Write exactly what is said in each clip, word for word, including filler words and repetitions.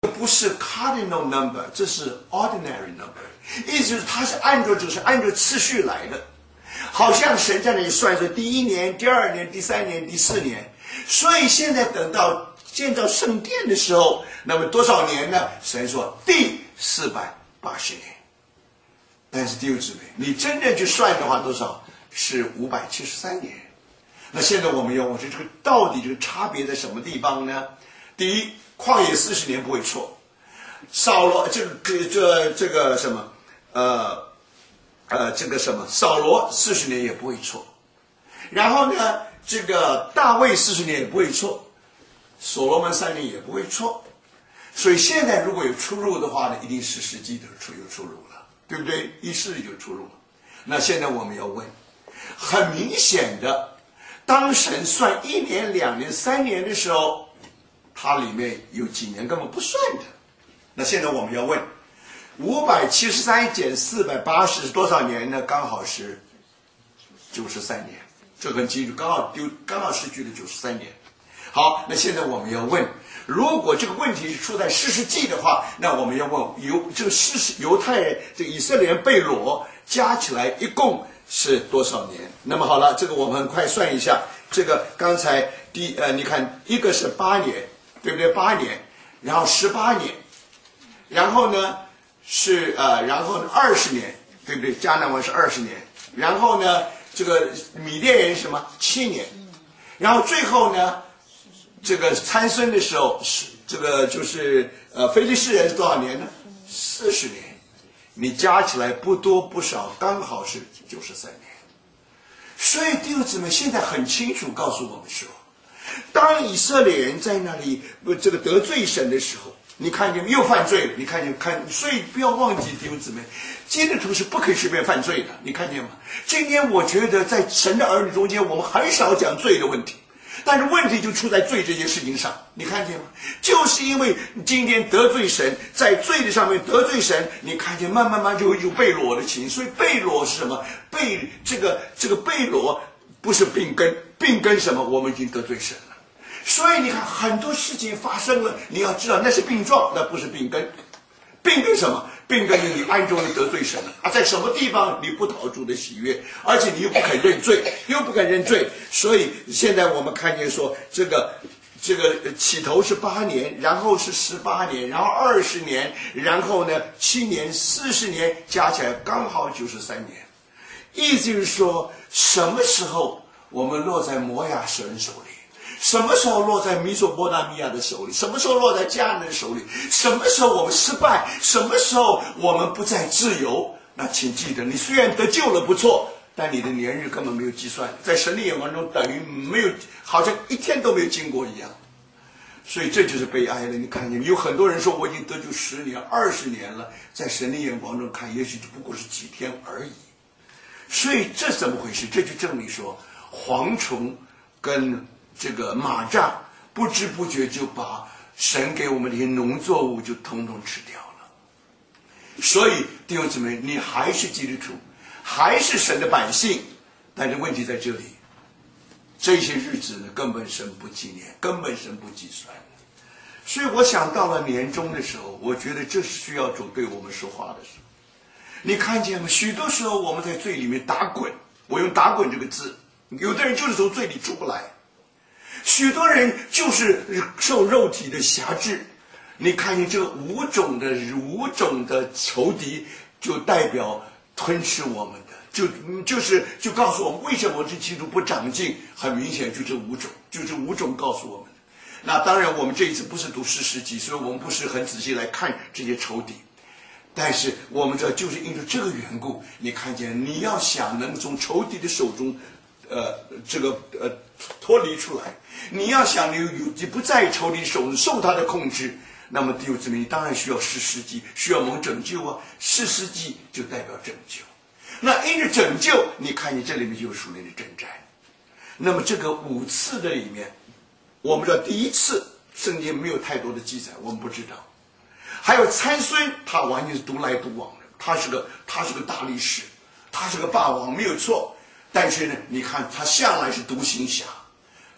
不是 cardinal number， 这是 ordinary number， 意思是它是按照就是按照次序来的，好像神在那里算说第一年、第二年、第三年、第四年，所以现在等到建造圣殿的时候，那么多少年呢？神说第四百八十年。但是弟兄姊妹，你真正去算的话，多少是五百七十三年？那现在我们要问，这个到底这个差别在什么地方呢？第一，旷野四十年不会错，扫罗这个这这个什么呃呃这个什么扫罗四十年也不会错，然后呢，这个大卫四十年也不会错，所罗门三年也不会错，所以现在如果有出入的话呢，一定是实际的出有出入了，对不对？一世就出入了。那现在我们要问，很明显的，当神算一年、两年、三年的时候，它里面有几年根本不算的。那现在我们要问，五百七十三减四百八十是多少年呢？刚好是九十三年，这很记住，刚好丢，刚好失去了九十三年。好，那现在我们要问，如果这个问题是出在士师记的话，那我们要问犹这个士师犹太人这个以色列人被掳加起来一共是多少年？那么好了，这个我们很快算一下。这个刚才第呃，你看一个是八年，对不对？八年，然后十八年，然后呢是呃，然后二十年，对不对？迦南王是二十年，然后呢这个米甸人什么七年，然后最后呢这个参孙的时候是这个就是呃非利士人是多少年呢？四十年，你加起来不多不少，刚好是九十三年。所以弟兄姊妹现在很清楚告诉我们说，当以色列人在那里这个得罪神的时候，你看见又犯罪了，你看见看，所以不要忘记弟兄姊妹，基督徒是不可以随便犯罪的，你看见吗？今天我觉得在神的儿女中间，我们很少讲罪的问题。但是问题就出在罪这件事情上，你看见吗？就是因为今天得罪神，在罪的上面得罪神，你看见慢慢慢就有被掳的情，所以被掳是什么？被这个这个被掳不是病根，病根什么？我们已经得罪神了。所以你看很多事情发生了，你要知道那是病状，那不是病根。病根什么？病根是你暗中的得罪神了啊，在什么地方你不讨主的喜悦，而且你又不肯认罪，又不肯认罪，所以现在我们看见说，这个这个起头是八年，然后是十八年，然后二十年，然后呢七年、四十年，加起来刚好九十三年。意思就是说，什么时候我们落在摩亚神手里？什么时候落在米索波大米亚的手里？什么时候落在迦南的手里？什么时候我们失败？什么时候我们不再自由？那请记得，你虽然得救了不错，但你的年日根本没有计算，在神的眼光中等于没有，好像一天都没有经过一样。所以这就是悲哀了。你看见有很多人说我已经得救十年、二十年了，在神的眼光中看，也许就不过是几天而已。所以这怎么回事？这就证明说，蝗虫跟这个蚂蚱不知不觉就把神给我们的一些农作物就统统吃掉了。所以弟兄姊妹，你还是基督徒，还是神的百姓，但是问题在这里，这些日子呢根本神不纪念，根本神不计算。所以我想到了年终的时候，我觉得这是需要主对我们说话的时候。你看见吗？许多时候我们在罪里面打滚，我用打滚这个字，有的人就是从罪里出不来，许多人就是受肉体的辖制。你看见这五种的五种的仇敌，就代表吞噬我们的，就就是就告诉我们为什么这基督不长进。很明显就这五种，就这五种告诉我们的。那当然我们这一次不是读士师记，所以我们不是很仔细来看这些仇敌，但是我们这就是因着这个缘故，你看见你要想能从仇敌的手中呃这个呃脱离出来，你要想你有你不在仇敌手中受他的控制，那么弟兄姊妹，你当然需要士师记，需要蒙拯救啊。士师记就代表拯救，那因着拯救，你看见这里面就有属灵的征战。那么这个五次的里面，我们知道第一次圣经没有太多的记载，我们不知道。还有参孙，他完全是独来独往的，他是个他是个大力士，他是个霸王，没有错。但是呢，你看他向来是独行侠，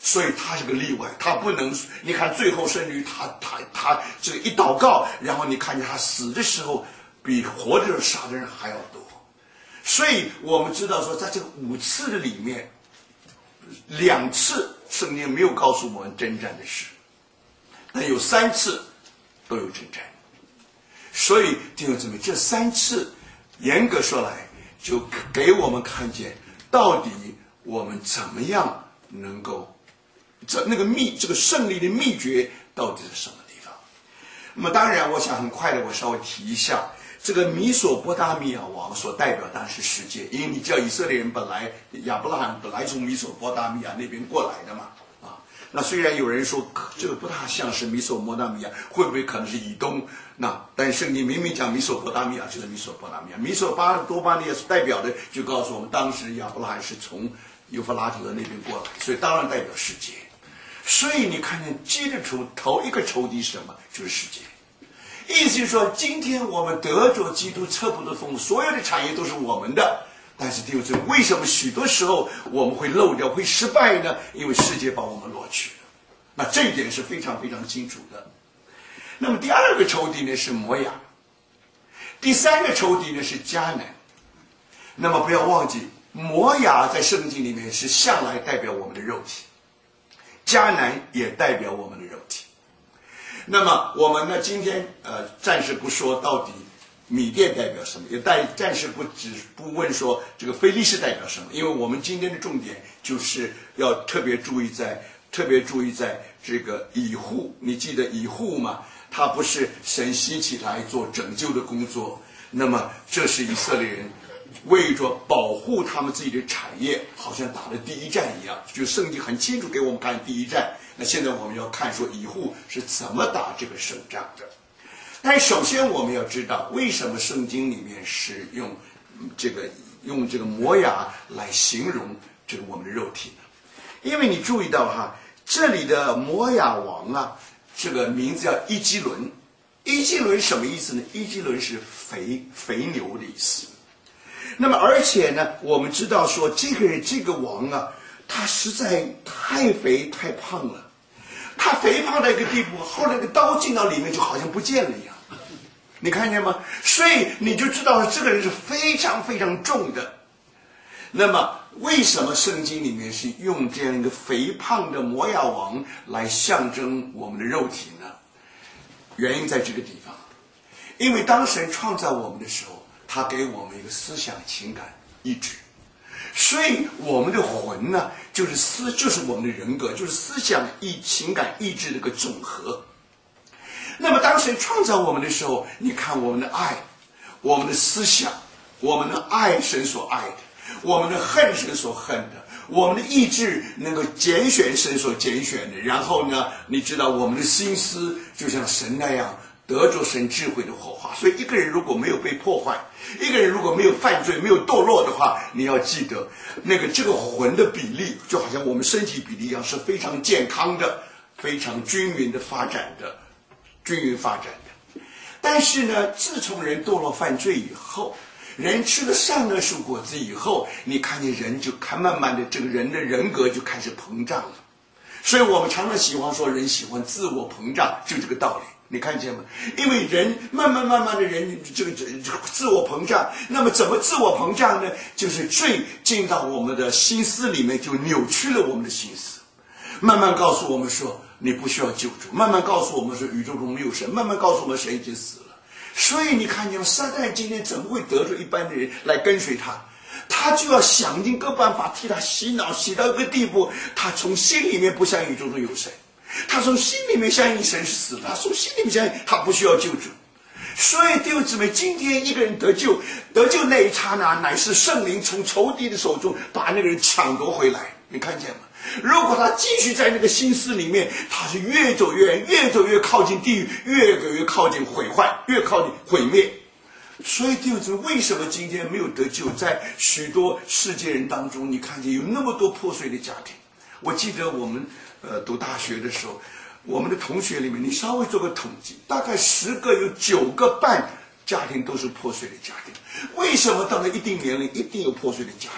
所以他是个例外，他不能。你看最后甚至于他他他这个一祷告，然后你看见他死的时候比活着杀的人还要多。所以我们知道说，在这个五次的里面，两次圣经没有告诉我们征战的事，但有三次都有征战。所以弟兄姊妹，这三次严格说来，就给我们看见到底我们怎么样能够。这那个秘这个胜利的秘诀到底是什么地方？那么当然，我想很快的，我稍微提一下这个米索波大米亚王所代表当时世界，因为你知道以色列人本来亚伯拉罕本来从米索波大米亚那边过来的嘛，啊，那虽然有人说这个不大像是米索波大米亚，会不会可能是以东？那但是圣经明明讲米索波大米亚就是米索波大米亚，米索巴多巴利亚所代表的就告诉我们，当时亚伯拉罕是从幼发拉底河那边过来，所以当然代表世界。所以你看见接着仇头一个仇敌是什么？就是世界。意思就是说，今天我们得着基督测不得风，所有的产业都是我们的。但是弟兄姊妹，为什么许多时候我们会漏掉、会失败呢？因为世界把我们夺去了。那这一点是非常非常清楚的。那么第二个仇敌呢是摩亚，第三个仇敌呢是迦南。那么不要忘记，摩亚在圣经里面是向来代表我们的肉体。迦南也代表我们的肉体。那么我们呢，今天呃暂时不说到底米甸代表什么，也暂暂时不只不问说这个非利士代表什么，因为我们今天的重点就是要特别注意在特别注意在这个以户。你记得以户吗？他不是神兴起来做拯救的工作，那么这是以色列人为着保护他们自己的产业，好像打了第一战一样，就圣经很清楚给我们看第一战。那现在我们要看说以户是怎么打这个胜仗的。但首先我们要知道，为什么圣经里面是用这个用这个摩亚来形容这个我们的肉体呢？因为你注意到哈，这里的摩亚王啊，这个名字叫伊基伦。伊基伦什么意思呢？伊基伦是肥肥牛的意思。那么而且呢，我们知道说这个这个王啊，他实在太肥太胖了，他肥胖到一个地步，后来那个刀进到里面就好像不见了一样，你看见吗？所以你就知道这个人是非常非常重的。那么为什么圣经里面是用这样一个肥胖的摩亚王来象征我们的肉体呢？原因在这个地方，因为当神创造我们的时候，他给我们一个思想、情感、意志，所以我们的魂呢，就是思，就是我们的人格，就是思想、意、情感、意志的一个总和。那么当神创造我们的时候，你看我们的爱，我们的思想，我们的爱神所爱的，我们的恨神所恨的，我们的意志能够拣选神所拣选的，然后呢，你知道我们的心思就像神那样得着神智慧的火花。所以一个人如果没有被破坏，一个人如果没有犯罪，没有堕落的话，你要记得那个这个魂的比例就好像我们身体比例一样，是非常健康的，非常均匀的发展的，均匀发展的。但是呢，自从人堕落犯罪以后，人吃了善恶树果子以后，你看见人就看慢慢的这个人的人格就开始膨胀了。所以我们常常喜欢说人喜欢自我膨胀，就这个道理，你看见吗？因为人慢慢慢慢的人这个自我膨胀，那么怎么自我膨胀呢？就是罪进到我们的心思里面，就扭曲了我们的心思，慢慢告诉我们说你不需要救助，慢慢告诉我们说宇宙中没有神，慢慢告诉我们神已经死了。所以你看见撒旦今天怎么会得罪一般的人来跟随他？他就要想尽各办法替他洗脑，洗到一个地步，他从心里面不相信宇宙中有神，他从心里面相信神是死了，他从心里面相信他不需要救主。所以弟兄姊妹，今天一个人得救，得救那一刹那，乃是圣灵从仇敌的手中把那个人抢夺回来，你看见吗？如果他继续在那个心思里面，他是越走越远，越走越靠近地狱，越走越靠近毁坏，越靠近毁灭。所以弟兄姊妹，为什么今天没有得救？在许多世界人当中，你看见有那么多破碎的家庭。我记得我们呃读大学的时候，我们的同学里面，你稍微做个统计，大概十个有九个半家庭都是破碎的家庭。为什么到了一定年龄一定有破碎的家庭？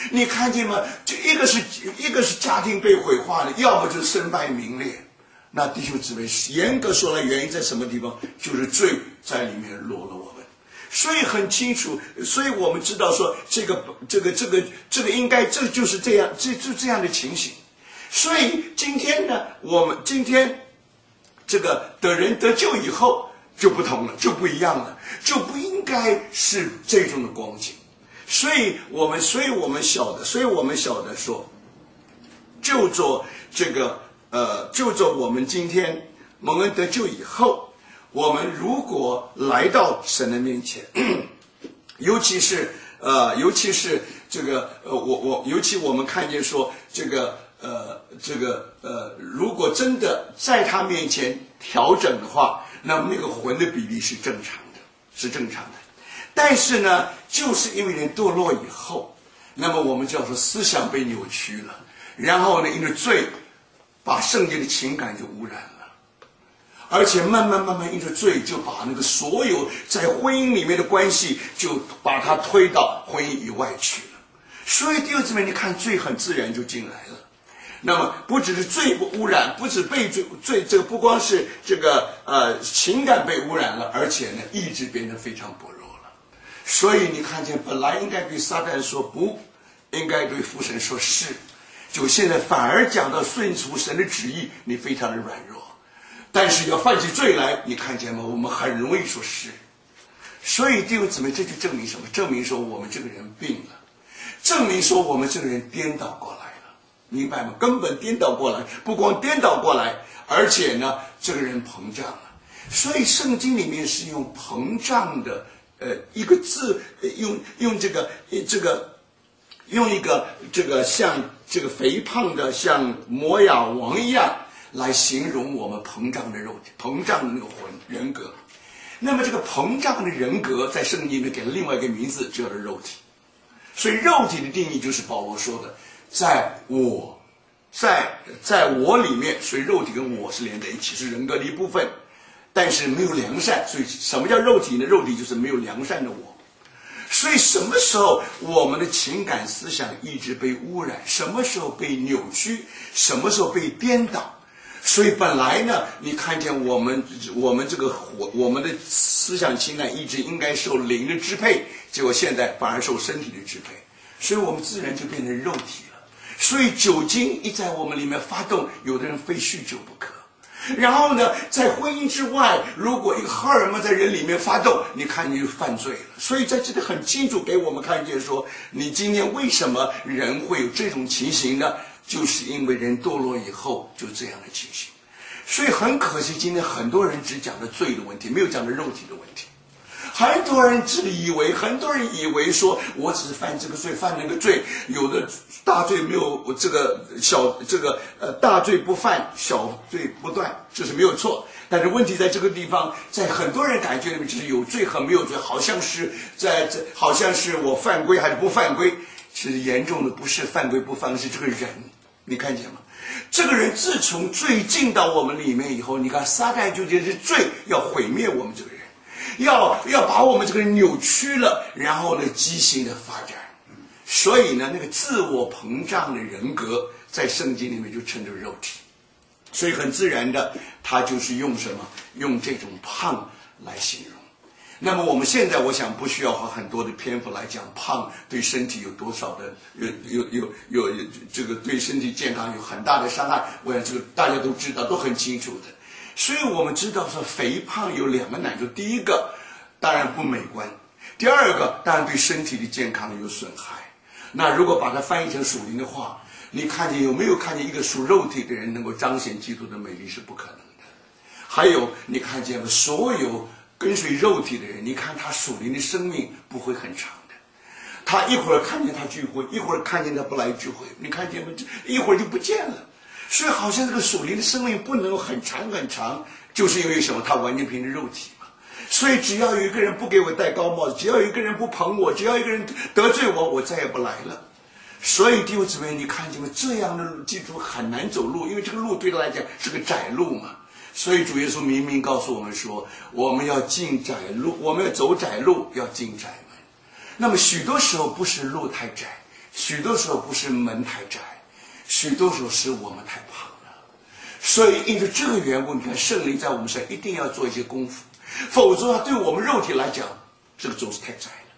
你看见吗？就一个是一个是家庭被毁坏了，要么就是身败名裂。那弟兄姊妹，严格说来，原因在什么地方？就是罪在里面落了我们。所以很清楚，所以我们知道说，这个这个这个这个应该这就是这样，这就这样的情形。所以今天呢，我们今天这个得人得救以后就不同了，就不一样了，就不应该是这种的光景。所以我们，所以我们晓得，所以我们晓得说，就做这个呃，就做我们今天蒙恩得救以后。我们如果来到神的面前，尤其是呃，尤其是这个呃，我我尤其我们看见说这个呃，这个呃，如果真的在他面前调整的话，那么那个魂的比例是正常的，是正常的。但是呢，就是因为人堕落以后，那么我们叫做思想被扭曲了，然后呢，因为罪把圣洁的情感就污染了。而且慢慢慢慢因着罪，就把那个所有在婚姻里面的关系，就把它推到婚姻以外去了。所以弟兄姊妹，你看罪很自然就进来了。那么不只是罪不污染，不止被罪罪这个不光是这个呃情感被污染了，而且呢意志变得非常薄弱了。所以你看见本来应该对撒旦说不，应该对父神说是，就现在反而讲到顺从神的旨意，你非常的软弱。但是要犯起罪来，你看见吗？我们很容易说是。所以弟兄姊妹，这就证明什么？证明说我们这个人病了，证明说我们这个人颠倒过来了，明白吗？根本颠倒过来，不光颠倒过来，而且呢，这个人膨胀了。所以圣经里面是用膨胀的呃一个字，用用这个这个用一个这个像这个肥胖的像摩亚王一样。来形容我们膨胀的肉体，膨胀的那个魂人格。那么这个膨胀的人格在圣经里面给了另外一个名字，叫做肉体。所以肉体的定义就是保罗说的，在我在在我里面，所以肉体跟我是连在一起，是人格的一部分，但是没有良善。所以什么叫肉体呢？肉体就是没有良善的我。所以什么时候我们的情感思想意志被污染，什么时候被扭曲，什么时候被颠倒。所以本来呢，你看见我们我们这个我们的思想情感意志应该受灵的支配，结果现在反而受身体的支配，所以我们自然就变成肉体了。所以酒精一在我们里面发动，有的人非酗酒不可。然后呢，在婚姻之外，如果一个荷尔蒙在人里面发动，你看你就犯罪了。所以在这里很清楚给我们看见说，你今天为什么人会有这种情形呢？就是因为人堕落以后就这样的情形。所以很可惜，今天很多人只讲了罪的问题，没有讲到肉体的问题。很多人只以为，很多人以为说，我只是犯这个罪，犯那个罪，有的大罪没有这个小，这个呃大罪不犯，小罪不断，这是没有错。但是问题在这个地方，在很多人感觉里面，就是有罪和没有罪，好像是在这，好像是我犯规还是不犯规。其实严重的不是犯规不犯规，是这个人，你看见吗？这个人自从罪进到我们里面以后，你看撒旦就觉得是罪要毁灭我们这个人，要要把我们这个人扭曲了，然后呢畸形的发展。所以呢，那个自我膨胀的人格在圣经里面就称作肉体。所以很自然的，他就是用什么？用这种胖来形容。那么我们现在我想不需要花很多的篇幅来讲胖对身体有多少的有有有有有这个对身体健康有很大的伤害，我想这个大家都知道，都很清楚的。所以我们知道说肥胖有两个难处，第一个当然不美观，第二个当然对身体的健康有损害。那如果把它翻译成属灵的话，你看见有没有看见一个属肉体的人能够彰显基督的美丽是不可能的。还有你看见了所有跟随肉体的人，你看他属灵的生命不会很长的。他一会儿看见他聚会，一会儿看见他不来聚会，你看见吗？一会儿就不见了。所以好像这个属灵的生命不能很长很长，就是因为什么？他完全凭着肉体嘛。所以只要有一个人不给我戴高帽子，只要有一个人不捧我，只要一个人得罪我，我再也不来了。所以弟兄姊妹，你看见吗？这样的基督很难走路，因为这个路对他来讲是个窄路嘛。所以主耶稣明明告诉我们说，我们要进窄路，我们要走窄路，要进窄门。那么许多时候不是路太窄， 许多时候不是门太窄，许多时候是我们太胖了。所以因着这个缘故，你看圣灵在我们身上一定要做一些功夫，否则对我们肉体来讲，这个总是太窄了。